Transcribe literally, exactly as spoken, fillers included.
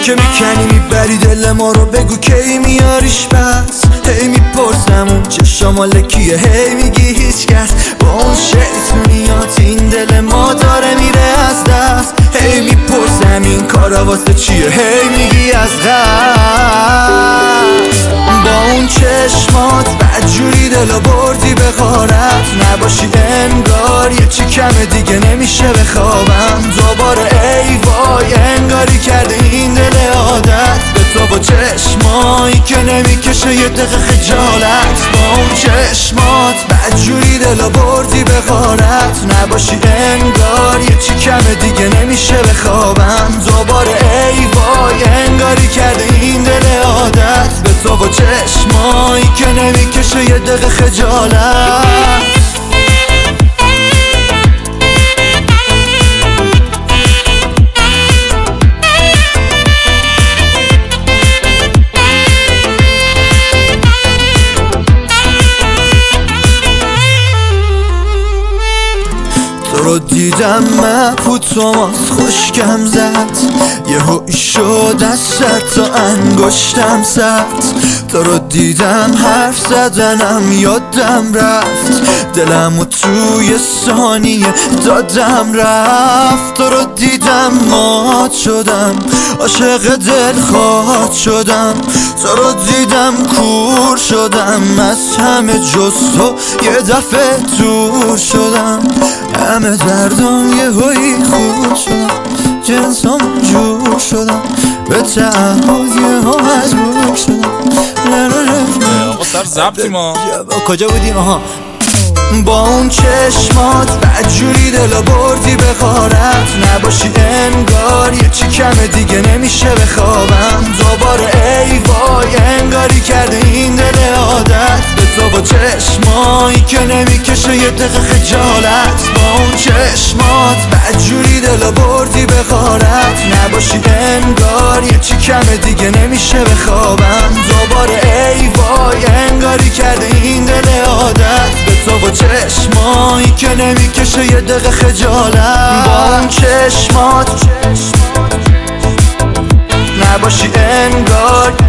که میکنی میبری دل ما رو، بگو کی میاریش بس. هی میپرسم اون چشم کیه، هی میگی هیچ کس. با اون شیطونیات این دل ما داره میره از دست. هی میپرسم این کارا واسه چیه، هی میگی از قصد. با اون چشمات بدجوری دلو بردی به غارت. نباشی انگار یه چی کمه دیگه نمیشه بخوابم دوباره. ای وای انگاری کرده این دل عادت به تو، با چشمایی که نمیکشه یه دقیقه خجالت. با اون چشمات بدجوری دلو بردی به غارت. نباشی انگار یه چی کمه دیگه نمیشه بخوابم دوباره. ای وای انگاری کرده این دل عادت به تو، با چشمایی که نمیکشه یه دقیقه خجالت. تو رو دیدم مبهوت توماس خوشگم زد، یهو شد دستت تا انگشتم زد. تو رو دیدم حرف زدنم یادم رفت، دلمو توی ثانیه دادم رفت. تو رو دیدم مات شدم، عاشق دلخواه شدم. تو رو دیدم کور شدم، از همه جز تو یه دفعه دور شدم. همه دردم یه هایی خوب شدم، جنسام جور شدم، به تعهد یه ها مجبور شدم. آقا سر زبطیم ها، کجا بودیم؟ آها. با اون چشمات بدجوری دلو بردی به غارت. نباشی انگار یه چی کمه دیگه نمیشه بخوابم دوباره. ای وای انگاری کرده این دل عادت به تو، با چشمایی که نمیکشه یه دقیقه خجالت. با اون چشمات بدجوری دلو بردی به غارت. نباشی انگار یه چی کمه دیگه نمیشه بخوابم دوباره. ای وای انگاری کرده این دل عادت به تو، با چشمایی که نمیکشه یه دقیقه خجالت. با اون چشمات نباشی انگار